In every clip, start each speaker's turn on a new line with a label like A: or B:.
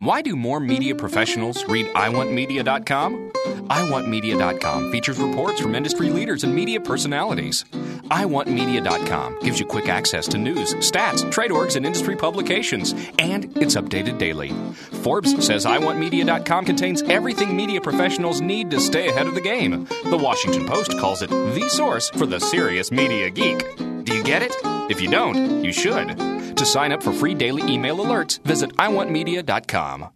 A: Why do more media professionals read iwantmedia.com? iwantmedia.com features reports from industry leaders and media personalities. iwantmedia.com gives you quick access to news, stats, trade orgs, and industry publications, and it's updated daily. Forbes says iwantmedia.com contains everything media professionals need to stay ahead of the game. The Washington Post calls it the source for the serious media geek. Do you get it? If you don't, you should. To sign up for free daily email alerts, visit iwantmedia.com.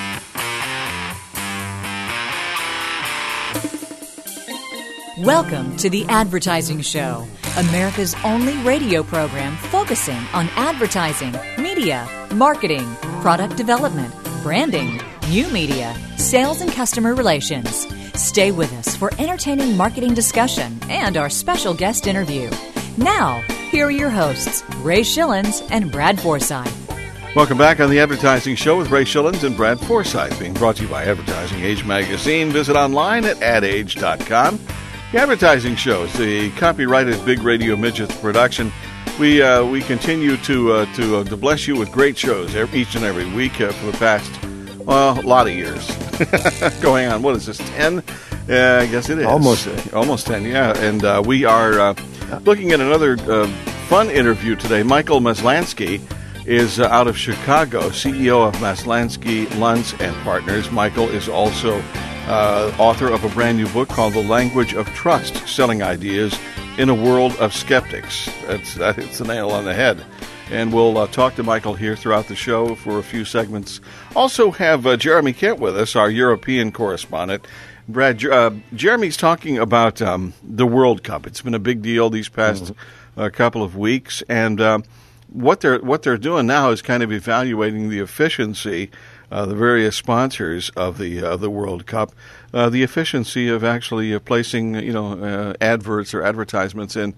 B: Welcome to The Advertising Show, America's only radio program focusing on advertising, media, marketing, product development, branding, new media, sales, and customer relations. Stay with us for entertaining marketing discussion and our special guest interview. Now, here are your hosts, Ray Schillens and Brad Forsythe.
C: Welcome back on The Advertising Show with Ray Schillens and Brad Forsythe, being brought to you by Advertising Age Magazine. Visit online at adage.com. The Advertising Show is the copyrighted Big Radio Midgets production. We continue to bless you with great shows each and every week for the past, a lot of years. Going on, what is this, 10? I guess it is. Almost 10, yeah. And we are looking at another fun interview today. Michael Maslansky is out of Chicago, CEO of Maslansky, Luntz & Partners. Michael is also author of a brand new book called The Language of Trust, Selling Ideas in a World of Skeptics. It's the nail on the head. And we'll talk to Michael here throughout the show for a few segments. Also have Jeremy Kent with us, our European correspondent. Brad, Jeremy's talking about the World Cup. It's been a big deal these past couple of weeks, and what they're doing now is kind of evaluating the efficiency, the various sponsors of the World Cup, the efficiency of actually placing adverts or advertisements in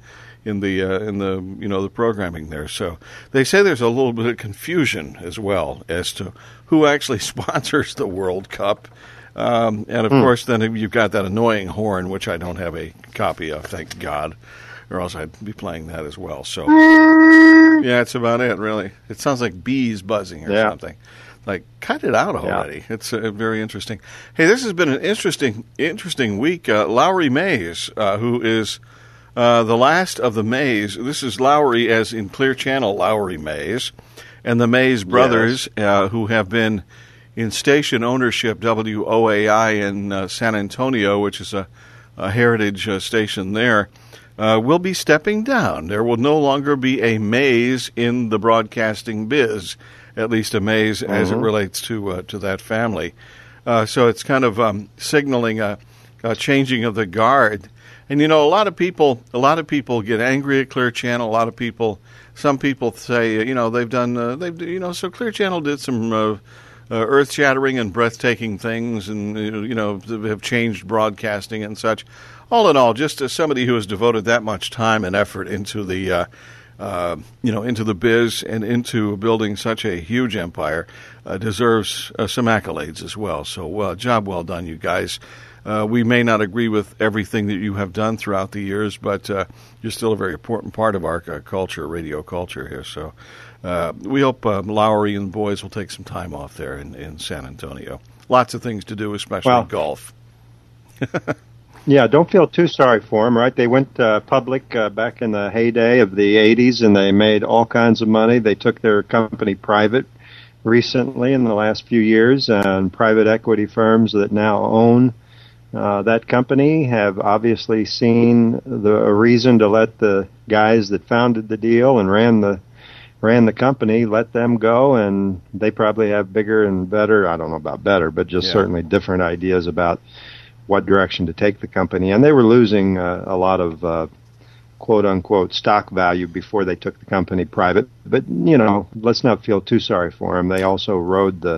C: the programming there. So they say there's a little bit of confusion as well as to who actually sponsors the World Cup. And, of course, then you've got that annoying horn, which I don't have a copy of, thank God, or else I'd be playing that as well. So, yeah, that's about it, really. It sounds like bees buzzing or something. Like, cut it out already. Yeah. It's very interesting. Hey, this has been an interesting week. Lowry Mays, who is the last of the Mays. This is Lowry as in Clear Channel Lowry Mays, and the Mays brothers, who have been in station ownership, WOAI in San Antonio, which is a heritage station there, will be stepping down. There will no longer be a Mays in the broadcasting biz, at least a Mays as it relates to that family. So it's kind of signaling a changing of the guard. And a lot of people get angry at Clear Channel. Some people say, so Clear Channel did some earth-shattering and breathtaking things, and have changed broadcasting and such. All in all, just as somebody who has devoted that much time and effort into the into the biz and into building such a huge empire, deserves some accolades as well. So, job well done, you guys. We may not agree with everything that you have done throughout the years, but you're still a very important part of our culture, radio culture here. So we hope Lowry and the boys will take some time off there in San Antonio. Lots of things to do, especially golf.
D: Yeah, don't feel too sorry for them, right? They went public back in the heyday of the 80s, and they made all kinds of money. They took their company private recently in the last few years, and private equity firms that now own that company have obviously seen a reason to let the guys that founded the deal and ran the company, let them go, and they probably have bigger and better, I don't know about better, but just certainly different ideas about what direction to take the company. And they were losing a lot of quote-unquote stock value before they took the company private. But, let's not feel too sorry for them. They also rode the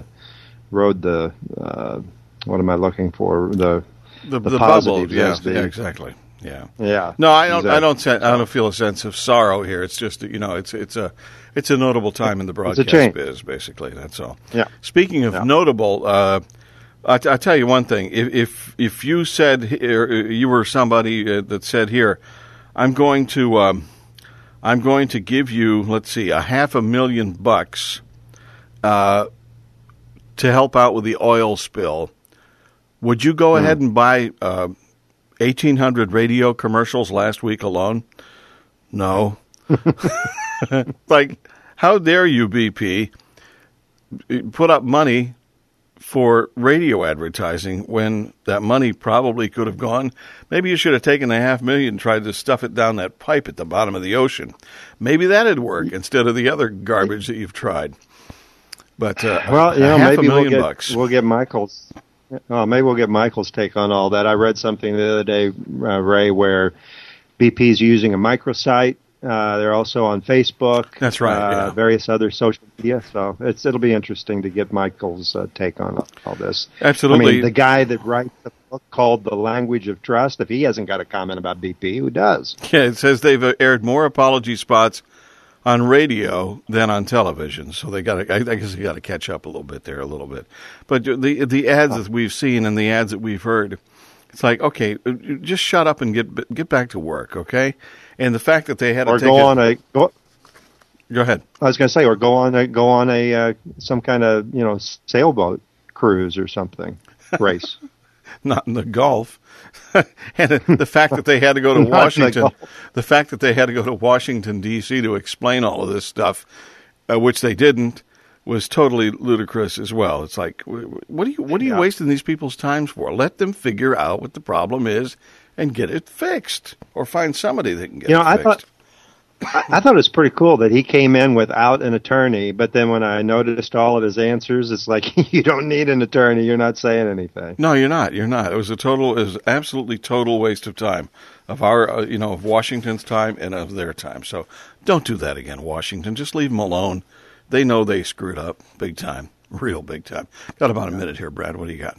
D: what am I looking for? The
C: bubble, exactly. Yeah. No, I don't. Exactly. I don't feel a sense of sorrow here. It's just it's a notable time in the broadcast biz. Basically, that's all.
D: Yeah.
C: Speaking of notable, I tell you one thing. If you said here, you were somebody that said here, I'm going to give you, let's see, $500,000 to help out with the oil spill, would you go ahead and buy 1,800 radio commercials last week alone? No. Like, how dare you, BP, put up money for radio advertising when that money probably could have gone? Maybe you should have taken $500,000 and tried to stuff it down that pipe at the bottom of the ocean. Maybe that'd work instead of the other garbage that you've tried. But
D: maybe we'll get Michael's. Maybe we'll get Michael's take on all that. I read something the other day, Ray, where BP's using a microsite. They're also on Facebook.
C: That's right.
D: Various other social media. So it'll be interesting to get Michael's take on all this.
C: Absolutely.
D: I mean, the guy that writes the book called The Language of Trust, if he hasn't got a comment about BP, who does?
C: Yeah, it says they've aired more apology spots on radio than on television. So I guess they got to catch up a little bit. But the ads that we've seen and the ads that we've heard, it's like, okay, just shut up and get back to work, okay? And the fact that they had to
D: go
C: ahead.
D: I was going to say, or go on a some kind of sailboat cruise or something race.
C: Not in the Gulf. And the fact that they had to go to Washington, Washington D.C. to explain all of this stuff, which they didn't, was totally ludicrous as well. It's like, what are you wasting these people's times for? Let them figure out what the problem is and get it fixed, or find somebody that can get it fixed.
D: I thought it was pretty cool that he came in without an attorney, but then when I noticed all of his answers, it's like, you don't need an attorney. You're not saying anything.
C: No, you're not. It was absolutely total waste of time, of our, of Washington's time and of their time. So don't do that again, Washington. Just leave them alone. They know they screwed up big time, real big time. Got about a minute here, Brad. What do you got?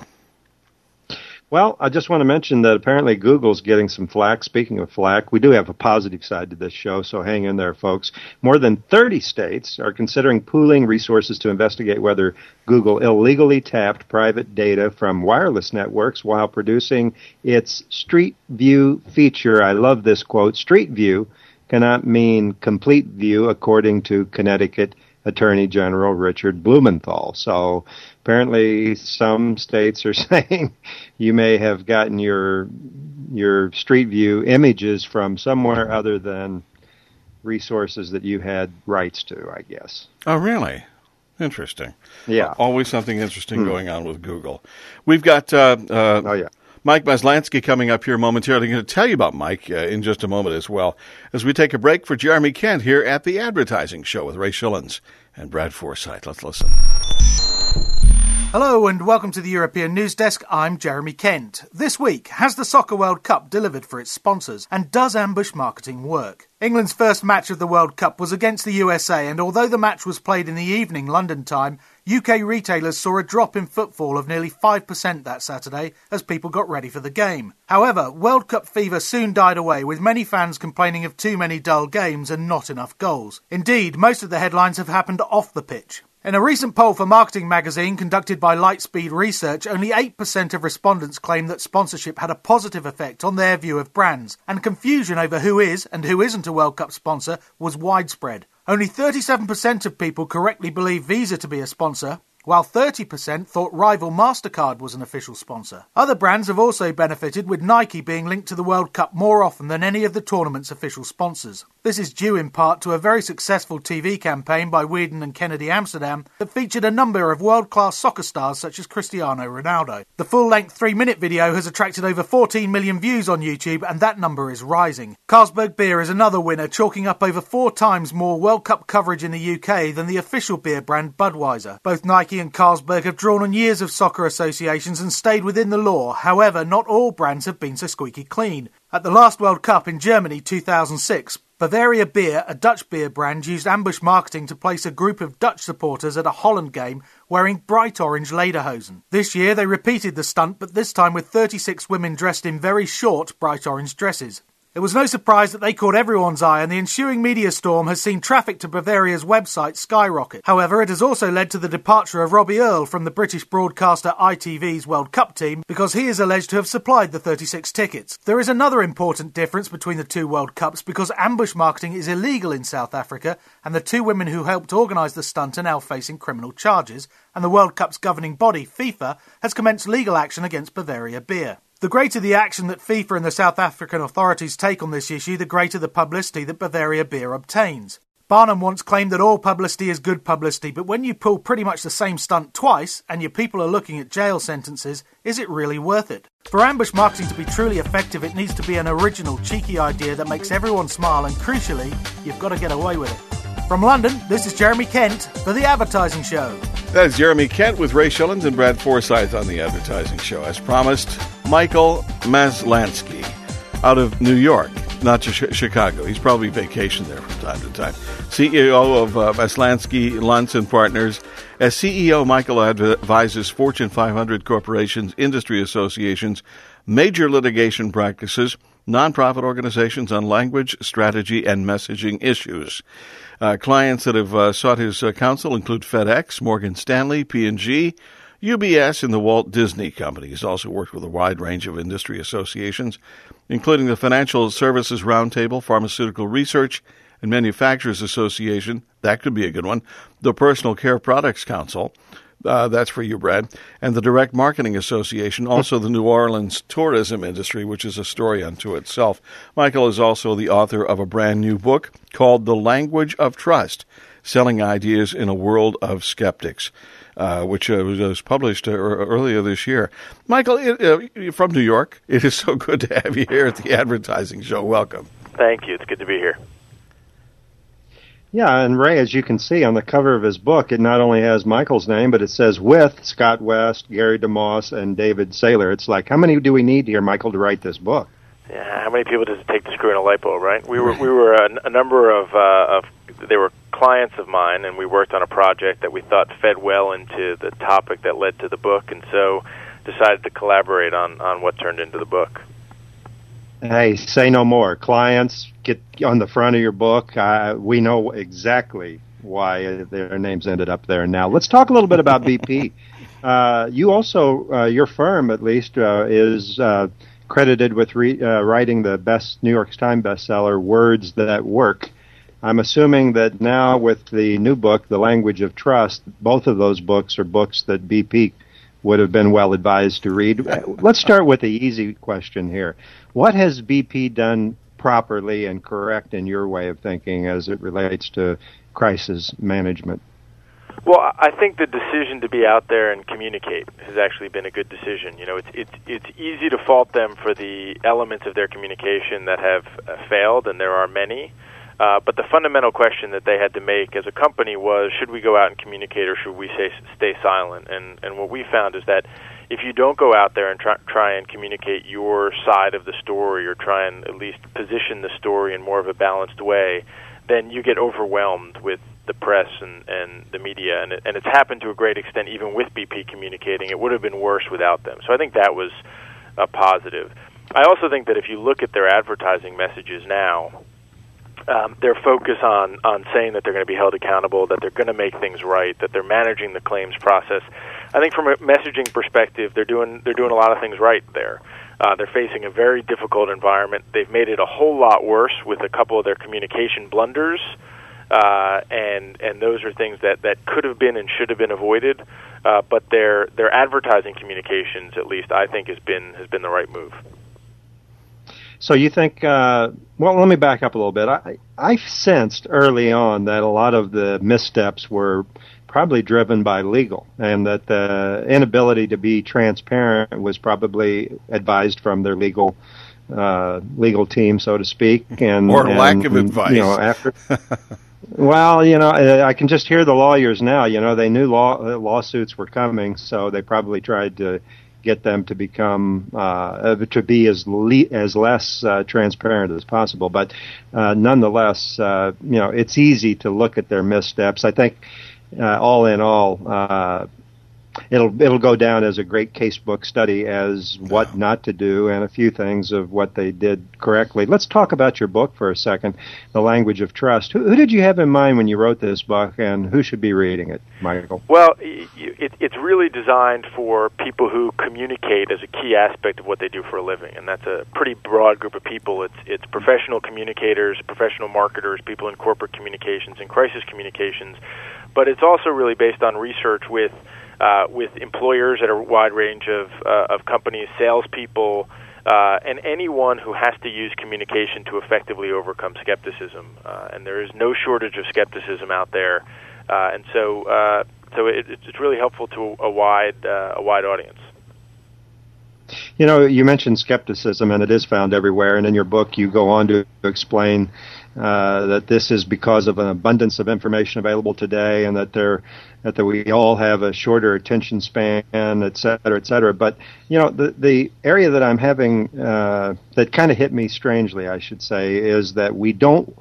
D: Well, I just want to mention that apparently Google's getting some flack. Speaking of flack, we do have a positive side to this show, so hang in there, folks. More than 30 states are considering pooling resources to investigate whether Google illegally tapped private data from wireless networks while producing its Street View feature. I love this quote. Street View cannot mean complete view, according to Connecticut Attorney General Richard Blumenthal. So apparently some states are saying you may have gotten your Street View images from somewhere other than resources that you had rights to, I guess.
C: Oh, really? Interesting.
D: Yeah.
C: Always something interesting going on with Google. We've got Mike Maslansky coming up here momentarily. I'm going to tell you about Mike in just a moment as well, as we take a break for Jeremy Kent here at The Advertising Show with Ray Schillens and Brad Forsythe. Let's listen.
E: Hello and welcome to the European News Desk. I'm Jeremy Kent. This week, has the Soccer World Cup delivered for its sponsors, and does ambush marketing work? England's first match of the World Cup was against the USA, and although the match was played in the evening London time, UK retailers saw a drop in footfall of nearly 5% that Saturday as people got ready for the game. However, World Cup fever soon died away, with many fans complaining of too many dull games and not enough goals. Indeed, most of the headlines have happened off the pitch. In a recent poll for Marketing Magazine conducted by Lightspeed Research, only 8% of respondents claimed that sponsorship had a positive effect on their view of brands, and confusion over who is and who isn't a World Cup sponsor was widespread. Only 37% of people correctly believe Visa to be a sponsor, while 30% thought rival MasterCard was an official sponsor. Other brands have also benefited, with Nike being linked to the World Cup more often than any of the tournament's official sponsors. This is due in part to a very successful TV campaign by Weedon and Kennedy Amsterdam that featured a number of world-class soccer stars such as Cristiano Ronaldo. The full-length 3-minute video has attracted over 14 million views on YouTube, and that number is rising. Carlsberg Beer is another winner, chalking up over 4 times more World Cup coverage in the UK than the official beer brand Budweiser. Both Nike and Carlsberg have drawn on years of soccer associations and stayed within the law. However, not all brands have been so squeaky clean. At the last World Cup in Germany 2006, Bavaria Beer, a Dutch beer brand, used ambush marketing to place a group of Dutch supporters at a Holland game wearing bright orange lederhosen. This year they repeated the stunt, but this time with 36 women dressed in very short bright orange dresses. It was no surprise that they caught everyone's eye, and the ensuing media storm has seen traffic to Bavaria's website skyrocket. However, it has also led to the departure of Robbie Earle from the British broadcaster ITV's World Cup team because he is alleged to have supplied the 36 tickets. There is another important difference between the two World Cups because ambush marketing is illegal in South Africa, and the two women who helped organise the stunt are now facing criminal charges, and the World Cup's governing body, FIFA, has commenced legal action against Bavaria Beer. The greater the action that FIFA and the South African authorities take on this issue, the greater the publicity that Bavaria Beer obtains. Barnum once claimed that all publicity is good publicity, but when you pull pretty much the same stunt twice, and your people are looking at jail sentences, is it really worth it? For ambush marketing to be truly effective, it needs to be an original, cheeky idea that makes everyone smile, and crucially, you've got to get away with it. From London, this is Jeremy Kent for The Advertising Show.
C: That is Jeremy Kent with Ray Shillings and Brad Forsyth on The Advertising Show. As promised, Michael Maslansky out of New York, not Chicago. He's probably vacationed there from time to time. CEO of Maslansky, Luntz & Partners. As CEO, Michael advises Fortune 500 corporations, industry associations, major litigation practices, nonprofit organizations on language, strategy, and messaging issues. Clients that have sought his counsel include FedEx, Morgan Stanley, P&G, UBS, and the Walt Disney Company. He's also worked with a wide range of industry associations, including the Financial Services Roundtable, Pharmaceutical Research and Manufacturers Association. That could be a good one. The Personal Care Products Council. That's for you, Brad. And the Direct Marketing Association, also the New Orleans tourism industry, which is a story unto itself. Michael is also the author of a brand new book called The Language of Trust, Selling Ideas in a World of Skeptics, which was published earlier this year. Michael, you're from New York. It is so good to have you here at the Advertising Show. Welcome.
F: Thank you. It's good to be here.
D: Yeah, and Ray, as you can see on the cover of his book, it not only has Michael's name, but it says with Scott West, Gary DeMoss, and David Saylor. It's like, how many do we need here, Michael, to write this book?
F: Yeah, how many people does it take to screw in a light bulb, right? We were a number of they were clients of mine, and we worked on a project that we thought fed well into the topic that led to the book, and so decided to collaborate on what turned into the book.
D: Hey, say no more. Clients, get on the front of your book. We know exactly why their names ended up there. Now, let's talk a little bit about BP. You also, your firm at least, is credited with writing the New York Times bestseller, Words That Work. I'm assuming that now with the new book, The Language of Trust, both of those books are books that BP would have been well advised to read. Let's start with the easy question here. What has BP done properly and correct in your way of thinking as it relates to crisis management?
F: Well, I think the decision to be out there and communicate has actually been a good decision. You know, it's easy to fault them for the elements of their communication that have failed, and there are many. But the fundamental question that they had to make as a company was, should we go out and communicate or should we stay silent? And what we found is that if you don't go out there and try and communicate your side of the story or try and at least position the story in more of a balanced way, then you get overwhelmed with the press and the media. And it's happened to a great extent even with BP communicating. It would have been worse without them. So I think that was a positive. I also think that if you look at their advertising messages now, their focus on saying that they're going to be held accountable, that they're going to make things right, that they're managing the claims process. I think from a messaging perspective, they're doing a lot of things right there. They're facing a very difficult environment. They've made it a whole lot worse with a couple of their communication blunders, and those are things that could have been and should have been avoided. But their advertising communications, at least, I think has been the right move.
D: So you think, well, let me back up a little bit. I sensed early on that a lot of the missteps were probably driven by legal, and that the inability to be transparent was probably advised from their legal team, so to speak.
C: Or lack of advice.
D: You know, after... Well, you know, I can just hear the lawyers now. You know, they knew lawsuits were coming, so they probably tried to get them to become to be as less transparent as possible. But nonetheless, you know, it's easy to look at their missteps. I think all in all, it'll go down as a great casebook study as what not to do and a few things of what they did correctly. Let's talk about your book for a second, The Language of Trust. Who did you have in mind when you wrote this book, and who should be reading it, Michael?
F: Well, it's really designed for people who communicate as a key aspect of what they do for a living, and that's a pretty broad group of people. It's professional communicators, professional marketers, people in corporate communications and crisis communications, but it's also really based on research with employers at a wide range of companies, salespeople, and anyone who has to use communication to effectively overcome skepticism. And there is no shortage of skepticism out there, and so it's really helpful to a wide audience.
D: You know, you mentioned skepticism, and it is found everywhere. And in your book, you go on to explain that this is because of an abundance of information available today, and that we all have a shorter attention span, et cetera, et cetera. But you know, the area that I'm having that kind of hit me strangely, I should say, is that we don't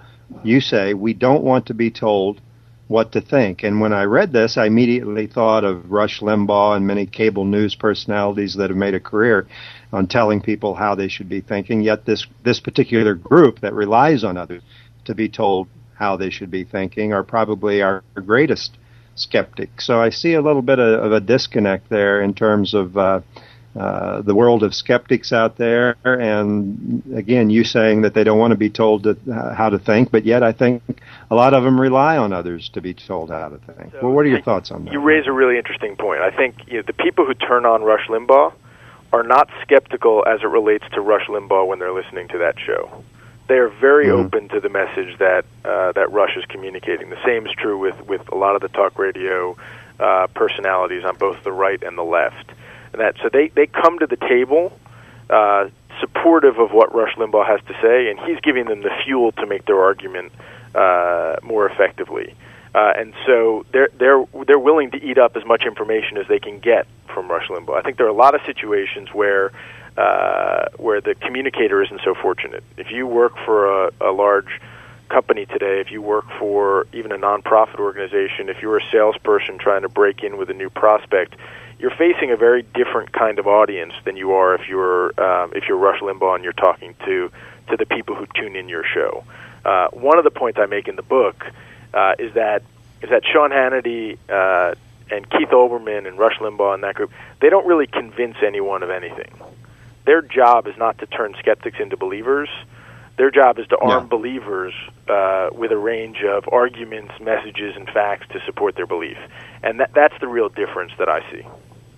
D: want to be told what to think. And when I read this, I immediately thought of Rush Limbaugh and many cable news personalities that have made a career on telling people how they should be thinking. Yet this particular group that relies on others to be told how they should be thinking are probably our greatest skeptics. So I see a little bit of a disconnect there in terms of the world of skeptics out there, and again, you saying that they don't want to be told how to think, but yet I think a lot of them rely on others to be told how to think. Well, what are your thoughts on that?
F: You raise a really interesting point. I think the people who turn on Rush Limbaugh are not skeptical as it relates to Rush Limbaugh when they're listening to that show. They are very open to the message that Rush is communicating. The same is true with a lot of the talk radio personalities on both the right and the left. So they come to the table supportive of what Rush Limbaugh has to say, and he's giving them the fuel to make their argument more effectively. And so they're willing to eat up as much information as they can get from Rush Limbaugh. I think there are a lot of situations where the communicator isn't so fortunate. If you work for a large company today, if you work for even a nonprofit organization, if you're a salesperson trying to break in with a new prospect, you're facing a very different kind of audience than you are if you're Rush Limbaugh and you're talking to the people who tune in your show. One of the points I make in the book is that Sean Hannity and Keith Olbermann and Rush Limbaugh and that group, they don't really convince anyone of anything. Their job is not to turn skeptics into believers. Their job is to arm believers with a range of arguments, messages, and facts to support their belief. And that's the real difference that I see.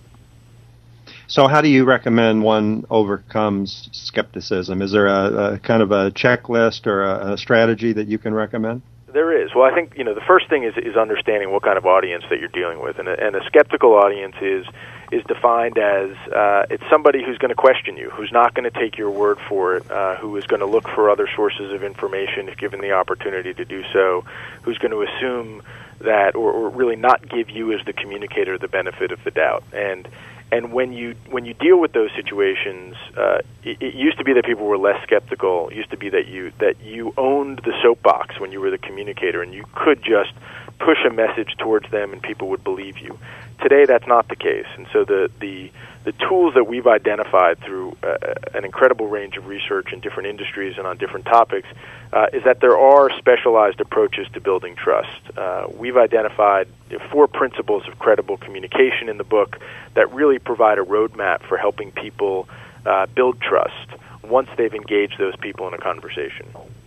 D: So how do you recommend one overcomes skepticism? Is there a kind of a checklist or a strategy that you can recommend?
F: There is. Well, I think the first thing is understanding what kind of audience that you're dealing with, and a skeptical audience is defined as it's somebody who's going to question you, who's not going to take your word for it, who is going to look for other sources of information if given the opportunity to do so, who's going to assume that or really not give you as the communicator the benefit of the doubt. And when you deal with those situations, it used to be that people were less skeptical. It used to be that you owned the soapbox when you were the communicator, and you could just push a message towards them, and people would believe you. Today, that's not the case, and so the tools that we've identified through an incredible range of research in different industries and on different topics is that there are specialized approaches to building trust. We've identified 4 principles of credible communication in the book that really provide a roadmap for helping people build trust once they've engaged those people in a conversation.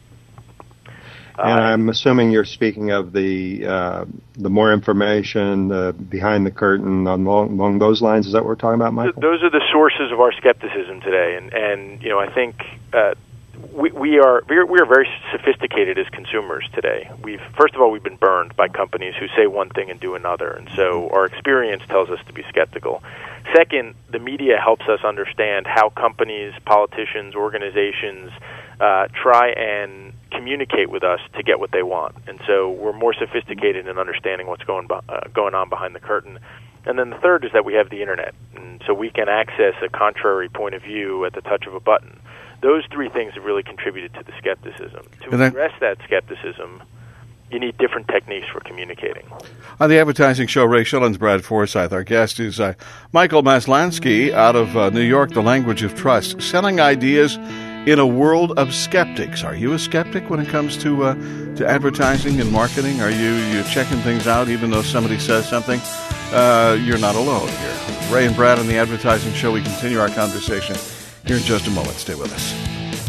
D: And I'm assuming you're speaking of the more information, behind the curtain, along those lines. Is that what we're talking about, Michael?
F: Those are the sources of our skepticism today, and I think we are very sophisticated as consumers today. First of all, we've been burned by companies who say one thing and do another, and so our experience tells us to be skeptical. Second, the media helps us understand how companies, politicians, organizations try and communicate with us to get what they want, and so we're more sophisticated in understanding what's going on behind the curtain. And then the third is that we have the internet, and so we can access a contrary point of view at the touch of a button. Those 3 things have really contributed to the skepticism. To address that skepticism, you need different techniques for communicating.
C: On the Advertising Show, Ray Schilens, Brad Forsythe. Our guest is Michael Maslansky out of New York, The Language of Trust, selling ideas in a world of skeptics. Are you a skeptic when it comes to advertising and marketing? Are you checking things out even though somebody says something? You're not alone here. Ray and Brad on the Advertising Show. We continue our conversation here in just a moment. Stay with us.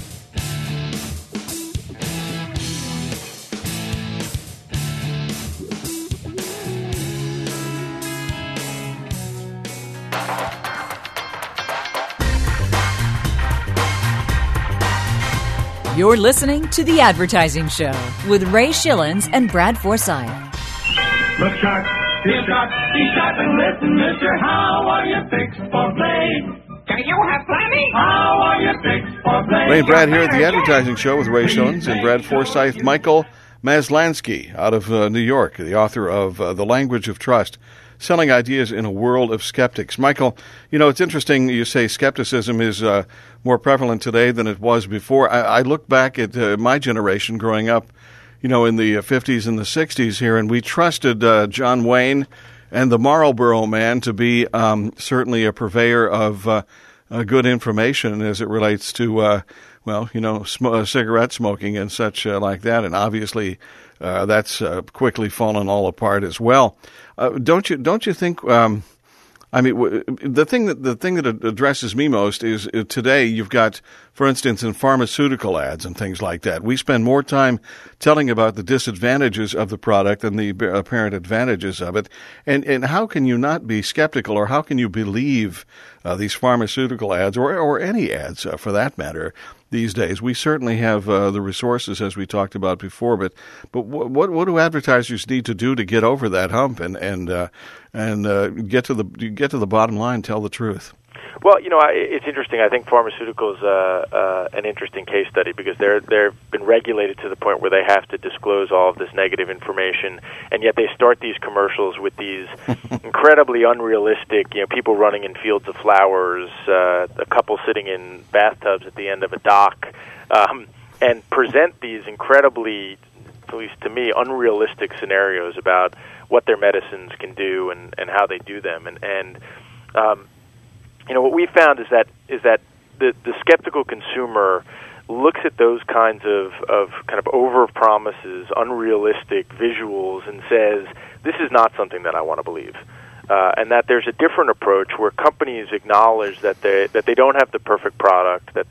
B: You're listening to The Advertising Show with Ray Schilens and Brad Forsythe.
G: Look sharp, feel sharp, be sharp and listen, mister. How are you fixed for play? Do you have plenty? How are you fixed for play?
C: Ray and Brad here at The Advertising Show with Ray Schilens and Brad Forsythe. Michael Maslansky out of New York, the author of The Language of Trust, selling ideas in a world of skeptics. Michael, it's interesting you say skepticism is more prevalent today than it was before. I look back at my generation growing up, in the 50s and the 60s here, and we trusted John Wayne and the Marlboro Man to be certainly a purveyor of good information as it relates to, cigarette smoking and such like that. And obviously that's quickly fallen all apart as well. Don't you think? The thing that addresses me most is today you've got, for instance, in pharmaceutical ads and things like that, we spend more time telling about the disadvantages of the product than the apparent advantages of it. And how can you not be skeptical, or how can you believe these pharmaceutical ads or any ads for that matter? These days, we certainly have the resources, as we talked about before. But what do advertisers need to do to get over that hump and get to the bottom line, tell the truth?
F: Well, it's interesting. I think pharmaceuticals an interesting case study because they've been regulated to the point where they have to disclose all of this negative information, and yet they start these commercials with these incredibly unrealistic, people running in fields of flowers, a couple sitting in bathtubs at the end of a dock, and present these incredibly, at least to me, unrealistic scenarios about what their medicines can do and how they do them, and what we found is that the skeptical consumer looks at those kinds of kind of over-promises, unrealistic visuals, and says, this is not something that I want to believe. And that there's a different approach where companies acknowledge that they don't have the perfect product, that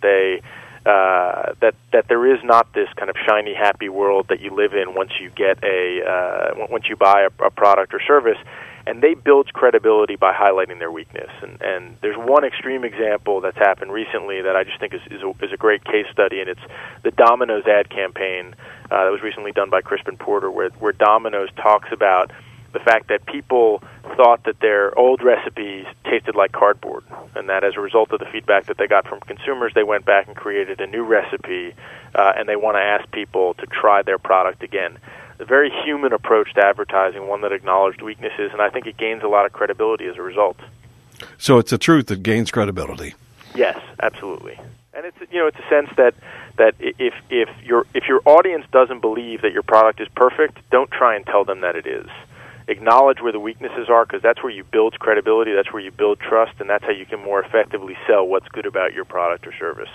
F: that there is not this kind of shiny, happy world that you live in once you get once you buy a product or service. And they build credibility by highlighting their weakness. And there's one extreme example that's happened recently that I just think is a great case study, and it's the Domino's ad campaign that was recently done by Crispin Porter, where Domino's talks about the fact that people thought that their old recipes tasted like cardboard, and that as a result of the feedback that they got from consumers, they went back and created a new recipe, and they want to ask people to try their product again. A very human approach to advertising, one that acknowledged weaknesses, and I think it gains a lot of credibility as a result.
C: So it's a truth that gains credibility.
F: Yes, absolutely. And it's it's a sense that if your audience doesn't believe that your product is perfect, don't try and tell them that it is. Acknowledge where the weaknesses are, because that's where you build credibility, that's where you build trust, and that's how you can more effectively sell what's good about your product or service.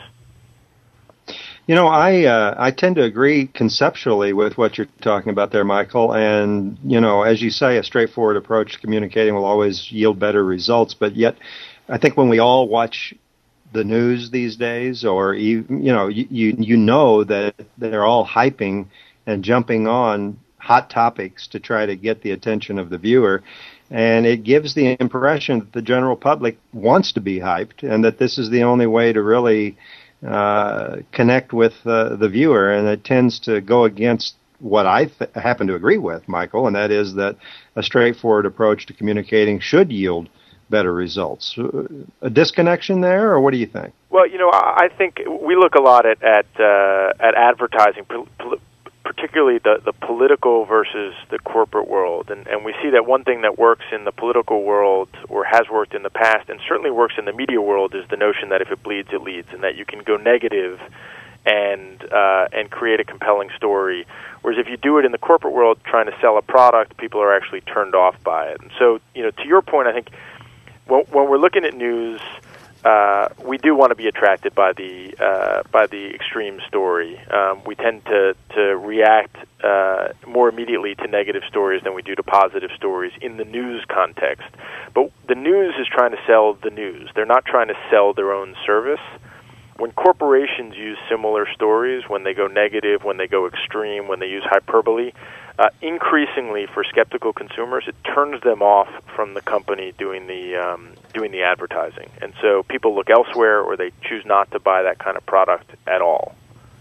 D: I tend to agree conceptually with what you're talking about there, Michael. And, as you say, a straightforward approach to communicating will always yield better results. But yet, I think when we all watch the news these days, or, you know that they're all hyping and jumping on hot topics to try to get the attention of the viewer. And it gives the impression that the general public wants to be hyped and that this is the only way to really connect with the viewer, and it tends to go against what I happen to agree with, Michael, and that is that a straightforward approach to communicating should yield better results. A disconnection there, or what do you think?
F: Well, I think we look a lot at advertising, particularly the political versus the corporate world, and we see that one thing that works in the political world, or has worked in the past, and certainly works in the media world, is the notion that if it bleeds, it leads, and that you can go negative and create a compelling story. Whereas if you do it in the corporate world, trying to sell a product, people are actually turned off by it. And so, to your point, I think when we're looking at news, we do want to be attracted by the extreme story. We tend to react more immediately to negative stories than we do to positive stories in the news context. But the news is trying to sell the news. They're not trying to sell their own service. When corporations use similar stories, when they go negative, when they go extreme, when they use hyperbole, increasingly for skeptical consumers, it turns them off from the company doing the advertising. And so people look elsewhere, or they choose not to buy that kind of product at all.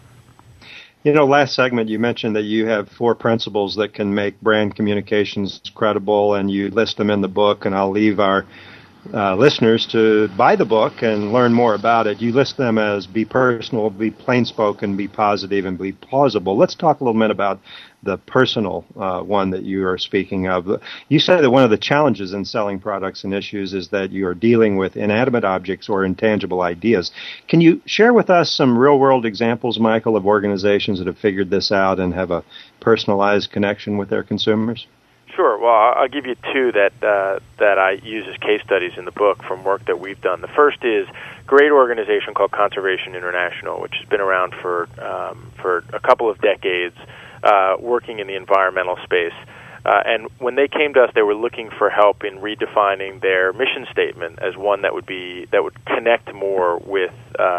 D: Last segment you mentioned that you have 4 principles that can make brand communications credible, and you list them in the book, and I'll leave our listeners to buy the book and learn more about it. You list them as be personal, be plain-spoken, be positive, and be plausible. Let's talk a little bit about the personal one that you are speaking of. You say that one of the challenges in selling products and issues is that you are dealing with inanimate objects or intangible ideas. Can you share with us some real-world examples, Michael, of organizations that have figured this out and have a personalized connection with their consumers?
F: Sure. Well, I'll give you 2 that I use as case studies in the book from work that we've done. The first is a great organization called Conservation International, which has been around for a couple of decades, working in the environmental space. And when they came to us, they were looking for help in redefining their mission statement as one that would connect more with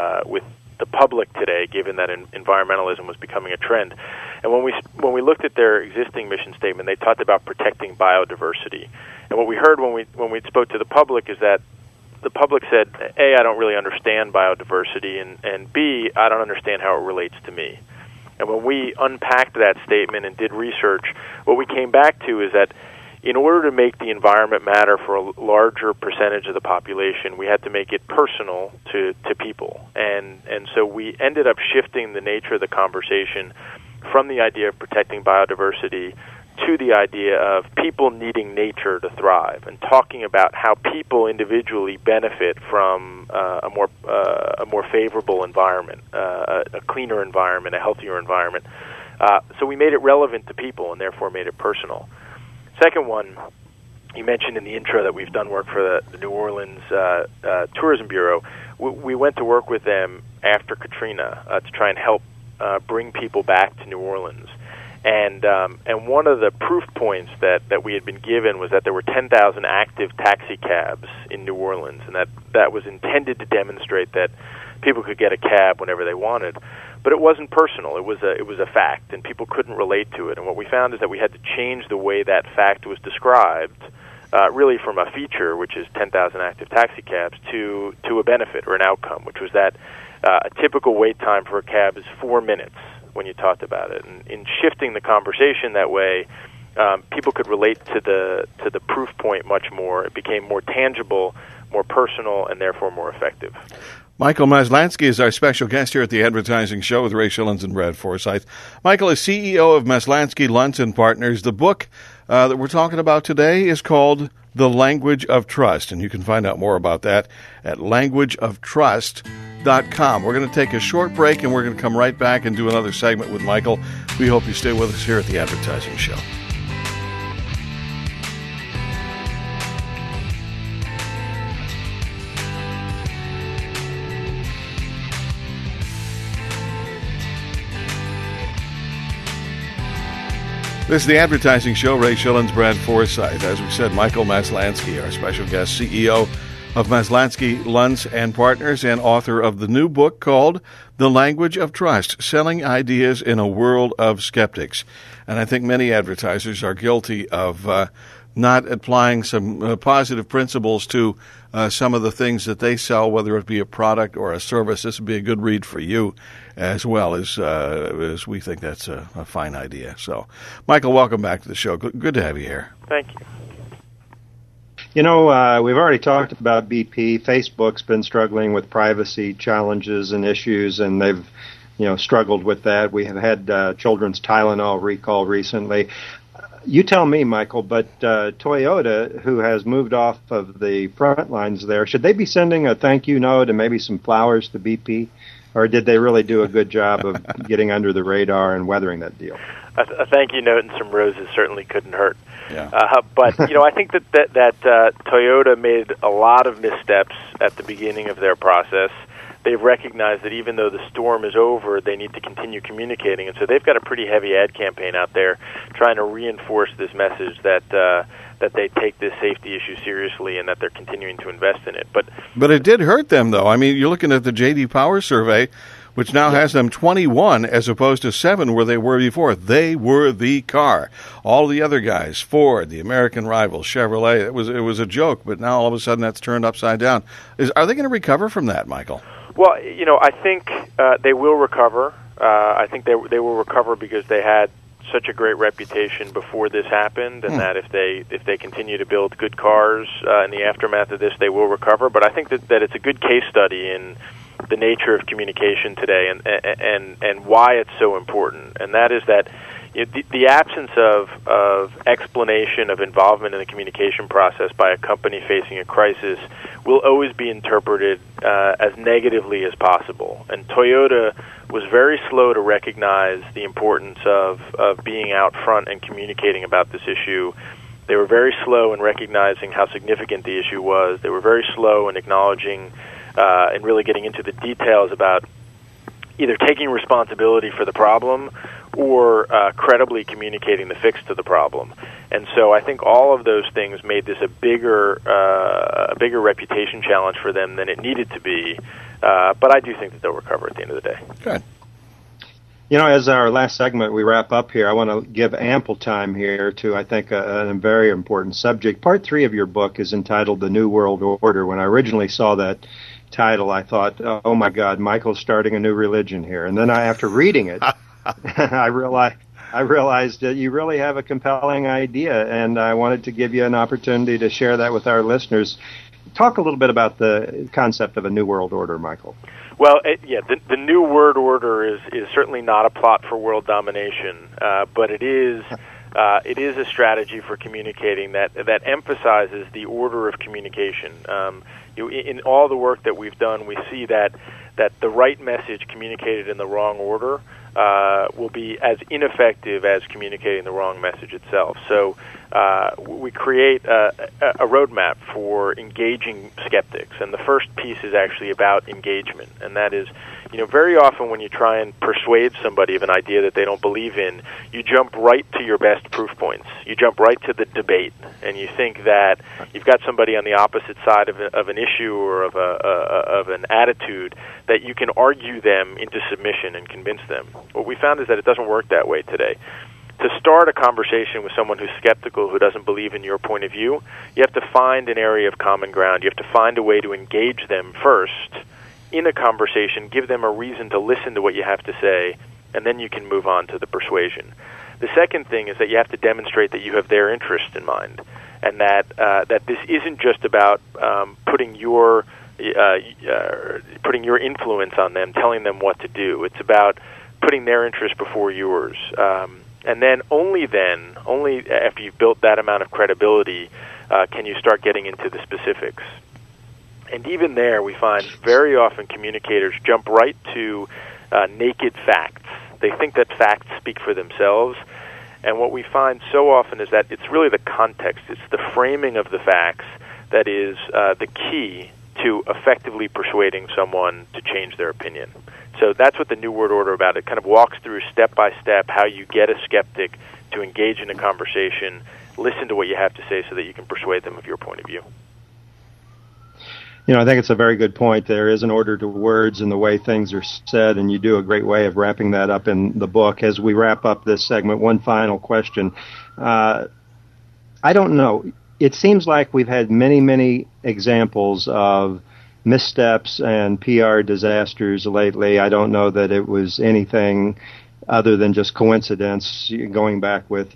F: the public today, given that environmentalism was becoming a trend. And when we looked at their existing mission statement, they talked about protecting biodiversity. And what we heard when we spoke to the public is that the public said, A, I don't really understand biodiversity, and B, I don't understand how it relates to me. And when we unpacked that statement and did research, what we came back to is that in order to make the environment matter for a larger percentage of the population, we had to make it personal to people. And so we ended up shifting the nature of the conversation from the idea of protecting biodiversity to the idea of people needing nature to thrive, and talking about how people individually benefit from a more favorable environment, a cleaner environment, a healthier environment. So we made it relevant to people and therefore made it personal. Second one, you mentioned in the intro that we've done work for the New Orleans Tourism Bureau. We went to work with them after Katrina to try and help bring people back to New Orleans. And one of the proof points that we had been given was that there were 10,000 active taxi cabs in New Orleans, and that was intended to demonstrate that people could get a cab whenever they wanted. But it wasn't personal. It was a fact, and people couldn't relate to it. And what we found is that we had to change the way that fact was described, really from a feature, which is 10,000 active taxi cabs, to a benefit or an outcome, which was that a typical wait time for a cab is 4 minutes when you talked about it. And in shifting the conversation that way, people could relate to the proof point much more. It became more tangible, more personal, and therefore more effective.
C: Michael Maslansky is our special guest here at the Advertising Show with Ray Schillens and Brad Forsythe. Michael is CEO of Maslansky Luntz and Partners. The book that we're talking about today is called The Language of Trust, and you can find out more about that at languageoftrust.com. We're going to take a short break, and we're going to come right back and do another segment with Michael. We hope you stay with us here at the Advertising Show. This is the Advertising Show. Ray Schillens, Brad Forsythe. As we said, Michael Maslansky, our special guest, CEO of Maslansky Luntz and Partners, and author of the new book called The Language of Trust, Selling Ideas in a World of Skeptics. And I think many advertisers are guilty of not applying some positive principles to some of the things that they sell, whether it be a product or a service. This would be a good read for you as well, as we think that's a fine idea. So, Michael, welcome back to the show. Good to have you here.
F: Thank you.
D: You know, we've already talked about BP. Facebook's been struggling with privacy challenges and issues, and they've struggled with that. We have had children's Tylenol recall recently. You tell me, Michael, but Toyota, who has moved off of the front lines there, should they be sending a thank you note and maybe some flowers to BP or did they really do a good job of getting under the radar and weathering that deal?
F: A thank you note and some roses certainly couldn't hurt.
C: Yeah.
F: But I think that Toyota made a lot of missteps at the beginning of their process. They've recognized that even though the storm is over, they need to continue communicating, and so they've got a pretty heavy ad campaign out there trying to reinforce this message that they take this safety issue seriously and that they're continuing to invest in it.
C: But it did hurt them, though. I mean, you're looking at the J.D. Power survey, which now has them 21 as opposed to 7 where they were before. They were the car. All the other guys, Ford, the American rival, Chevrolet, it was a joke, but now all of a sudden that's turned upside down. Are they going to recover from that, Michael?
F: Well, I think they will recover. I think they will recover because they had such a great reputation before this happened, and that if they continue to build good cars in the aftermath of this, they will recover. But I think that it's a good case study in the nature of communication today and why it's so important. And that is that the absence of explanation of involvement in the communication process by a company facing a crisis will always be interpreted as negatively as possible. And Toyota was very slow to recognize the importance of being out front and communicating about this issue. They were very slow in recognizing how significant the issue was. They were very slow in acknowledging and really getting into the details about either taking responsibility for the problem or credibly communicating the fix to the problem. And so I think all of those things made this a bigger reputation challenge for them than it needed to be. But I do think that they'll recover at the end of the day.
C: Good.
D: As our last segment, we wrap up here, I want to give ample time here to, I think, a very important subject. Part 3 of your book is entitled The New World Order. When I originally saw that title, I thought, oh my God, Michael's starting a new religion here. And then after reading it, I realized that you really have a compelling idea, and I wanted to give you an opportunity to share that with our listeners. Talk a little bit about the concept of a new world order, Michael.
F: Well, the New World Order is certainly not a plot for world domination, but it is a strategy for communicating that emphasizes the order of communication. In all the work that we've done, we see that the right message communicated in the wrong order will be as ineffective as communicating the wrong message itself. So we create a roadmap for engaging skeptics, and the first piece is actually about engagement, and that is, very often when you try and persuade somebody of an idea that they don't believe in, you jump right to your best proof points. You jump right to the debate, and you think that you've got somebody on the opposite side of an issue or of an attitude that you can argue them into submission and convince them. What we found is that it doesn't work that way today. To start a conversation with someone who's skeptical, who doesn't believe in your point of view, you have to find an area of common ground. You have to find a way to engage them first in a conversation, give them a reason to listen to what you have to say, and then you can move on to the persuasion. The second thing is that you have to demonstrate that you have their interest in mind, and that this isn't just about putting your influence on them, telling them what to do. It's about putting their interest before yours. And then only after you've built that amount of credibility, can you start getting into the specifics. And even there, we find very often communicators jump right to naked facts. They think that facts speak for themselves. And what we find so often is that it's really the context, it's the framing of the facts that is the key to effectively persuading someone to change their opinion. So that's what the New World Order about. It kind of walks through step by step how you get a skeptic to engage in a conversation, listen to what you have to say so that you can persuade them of your point of view.
D: I think it's a very good point. There is an order to words in the way things are said, and you do a great way of wrapping that up in the book. As we wrap up this segment, one final question. I don't know. It seems like we've had many, many examples of missteps and PR disasters lately. I don't know that it was anything other than just coincidence, going back with,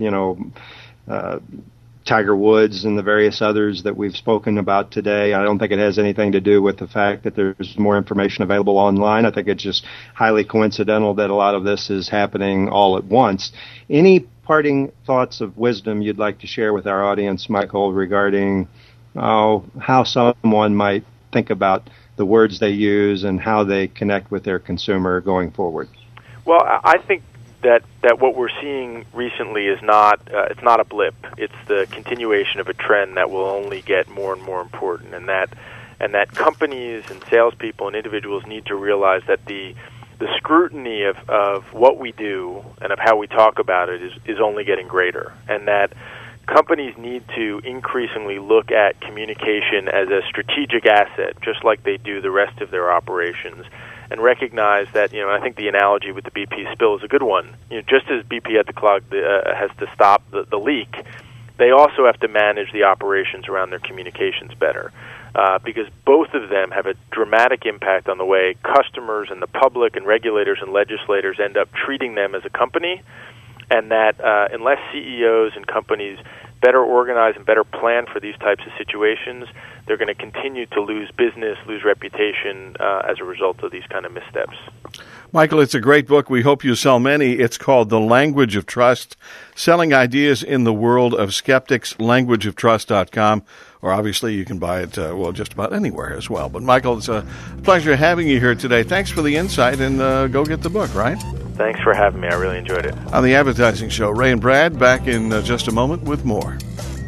D: Tiger Woods and the various others that we've spoken about today. I don't think it has anything to do with the fact that there's more information available online. I think it's just highly coincidental that a lot of this is happening all at once. Any parting thoughts of wisdom you'd like to share with our audience, Michael, regarding how someone might think about the words they use and how they connect with their consumer going forward?
F: Well, I think that what we're seeing recently is not it's not a blip. It's the continuation of a trend that will only get more and more important, and that companies and salespeople and individuals need to realize that the scrutiny of what we do and of how we talk about it is only getting greater, and that companies need to increasingly look at communication as a strategic asset, just like they do the rest of their operations, and recognize that, I think the analogy with the BP spill is a good one. Just as BP had to has to stop the leak, they also have to manage the operations around their communications better, because both of them have a dramatic impact on the way customers and the public and regulators and legislators end up treating them as a company, and that unless CEOs and companies better organize and better plan for these types of situations, they're going to continue to lose business, lose reputation as a result of these kind of missteps.
C: Michael, it's a great book. We hope you sell many. It's called The Language of Trust, Selling Ideas in the World of Skeptics, languageoftrust.com. Or obviously you can buy it, just about anywhere as well. But Michael, it's a pleasure having you here today. Thanks for the insight, and go get the book, right?
F: Thanks for having me. I really enjoyed it.
C: On the Advertising Show, Ray and Brad back in just a moment with more.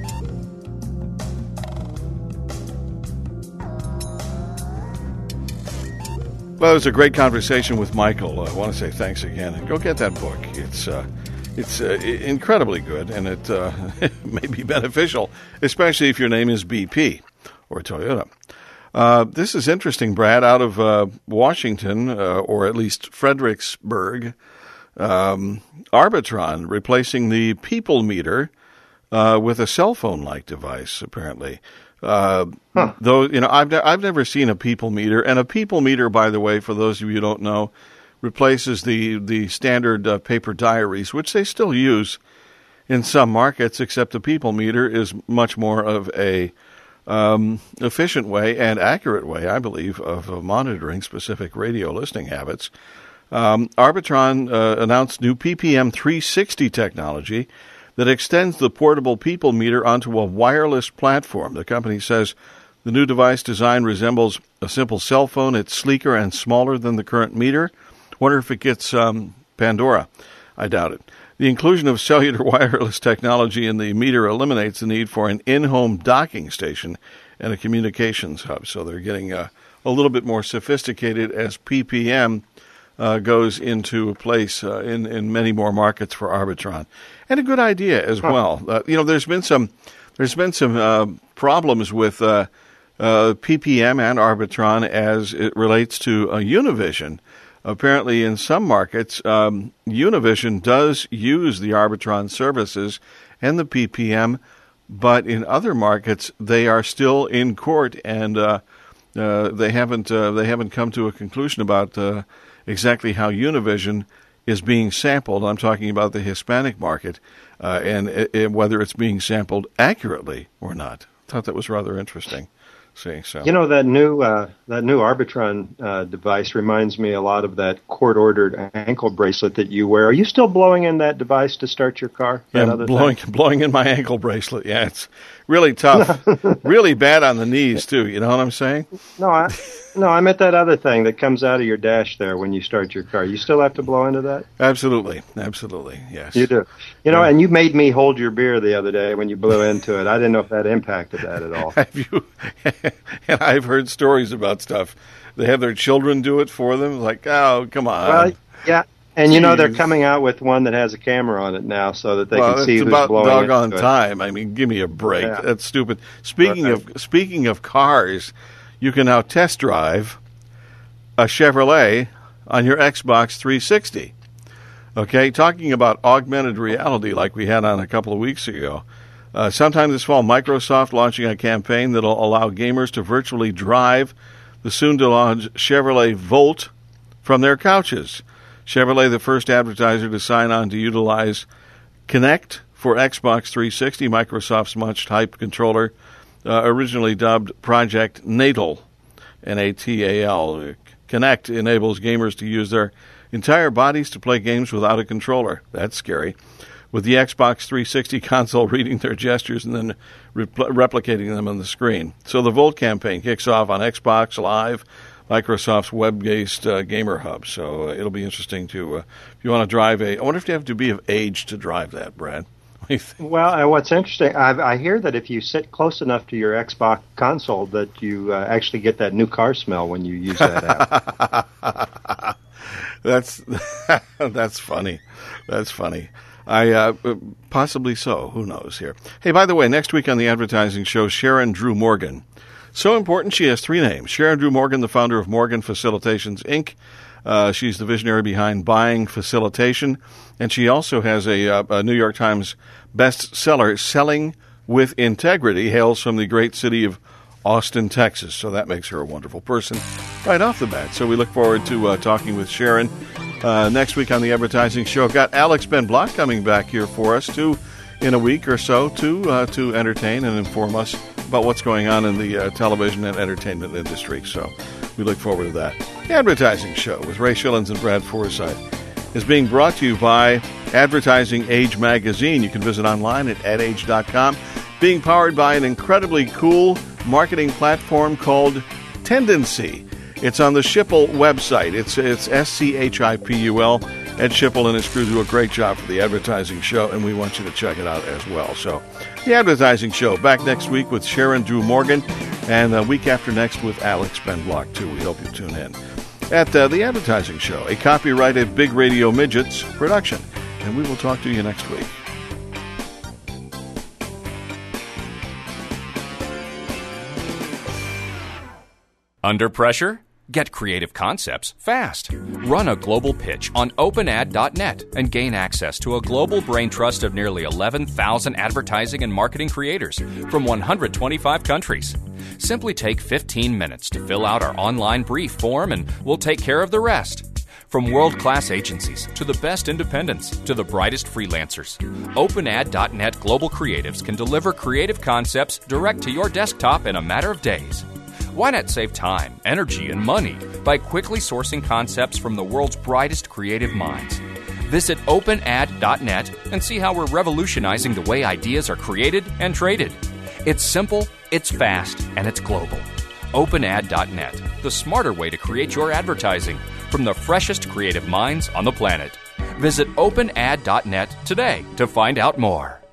C: Well, it was a great conversation with Michael. I want to say thanks again, and go get that book. It's incredibly good, and it may be beneficial, especially if your name is BP or Toyota. This is interesting, Brad, out of Washington, or at least Fredericksburg, Arbitron replacing the people meter with a cell phone-like device, apparently. Though, I've never seen a people meter, and a people meter, by the way, for those of you who don't know, replaces the standard paper diaries, which they still use in some markets, except the people meter is much more of a efficient way and accurate way, I believe, of monitoring specific radio listening habits. Arbitron announced new PPM 360 technology that extends the portable people meter onto a wireless platform. The company says the new device design resembles a simple cell phone. It's sleeker and smaller than the current meter. Wonder if it gets Pandora. I doubt it. The inclusion of cellular wireless technology in the meter eliminates the need for an in-home docking station and a communications hub. So they're getting a little bit more sophisticated as PPM goes into place in many more markets for Arbitron, and a good idea as well. There's been some problems with PPM and Arbitron as it relates to Univision. Apparently, in some markets, Univision does use the Arbitron services and the PPM, but in other markets, they are still in court, and they haven't come to a conclusion about exactly how Univision is being sampled. I'm talking about the Hispanic market, and whether it's being sampled accurately or not. I thought that was rather interesting. So
D: that new Arbitron device reminds me a lot of that court-ordered ankle bracelet that you wear. Are you still blowing in that device to start your car?
C: Yeah, blowing in my ankle bracelet. Yeah, it's really tough, really bad on the knees too. You know what I'm saying?
D: No, I meant that other thing that comes out of your dash there when you start your car. You still have to blow into that?
C: Absolutely, yes.
D: You do. And you made me hold your beer the other day when you blew into it. I didn't know if that impacted that at all.
C: Have you? And I've heard stories about stuff. They have their children do it for them. Like, oh, come on.
D: Well, yeah. And they're coming out with one that has a camera on it now, so that they can see who's blowing
C: it. Well, it's about doggone
D: into
C: time. I mean, give me a break.
D: Yeah.
C: That's stupid. Speaking of cars, you can now test drive a Chevrolet on your Xbox 360. Okay, talking about augmented reality like we had on a couple of weeks ago. Sometime this fall, Microsoft launching a campaign that will allow gamers to virtually drive the soon-to-launch Chevrolet Volt from their couches. Chevrolet, the first advertiser to sign on to utilize Kinect for Xbox 360, Microsoft's much-hyped controller, originally dubbed Project Natal, Natal. Kinect enables gamers to use their entire bodies to play games without a controller. That's scary. with the Xbox 360 console reading their gestures and then replicating them on the screen. So the Volt campaign kicks off on Xbox Live, Microsoft's web-based gamer hub. So it'll be interesting to, if you want to drive I wonder if you have to be of age to drive that, Brad.
D: Well, what's interesting, I hear that if you sit close enough to your Xbox console that you actually get that new car smell when you use that app.
C: That's funny. That's funny. Possibly so. Who knows here? Hey, by the way, next week on the advertising show, Sharon Drew Morgan. So important, she has 3 names. Sharon Drew Morgan, the founder of Morgan Facilitations, Inc. She's the visionary behind Buying Facilitation, and she also has a New York Times bestseller, Selling with Integrity, hails from the great city of Austin, Texas. So that makes her a wonderful person right off the bat. So we look forward to talking with Sharon next week on the advertising show. Got Alex Ben Block coming back here for us, too, in a week or so, to entertain and inform us about what's going on in the television and entertainment industry. So we look forward to that. The Advertising Show with Ray Schillens and Brad Forsythe is being brought to you by Advertising Age Magazine. You can visit online at adage.com. Being powered by an incredibly cool marketing platform called Tendency. It's on the Schipul website. It's SCHIPUL. Ed Schipul and his crew do a great job for the Advertising Show, and we want you to check it out as well. So, the Advertising Show, back next week with Sharon Drew Morgan, and a week after next with Alex Ben Block, too. We hope you tune in. At the Advertising Show, a copyrighted Big Radio Midgets production. And we will talk to you next week.
A: Under pressure? Get creative concepts fast. Run a global pitch on openad.net and gain access to a global brain trust of nearly 11,000 advertising and marketing creators from 125 countries. Simply take 15 minutes to fill out our online brief form and we'll take care of the rest. From world-class agencies to the best independents to the brightest freelancers, openad.net global creatives can deliver creative concepts direct to your desktop in a matter of days. Why not save time, energy, and money by quickly sourcing concepts from the world's brightest creative minds? Visit openad.net and see how we're revolutionizing the way ideas are created and traded. It's simple, it's fast, and it's global. Openad.net, the smarter way to create your advertising from the freshest creative minds on the planet. Visit openad.net today to find out more.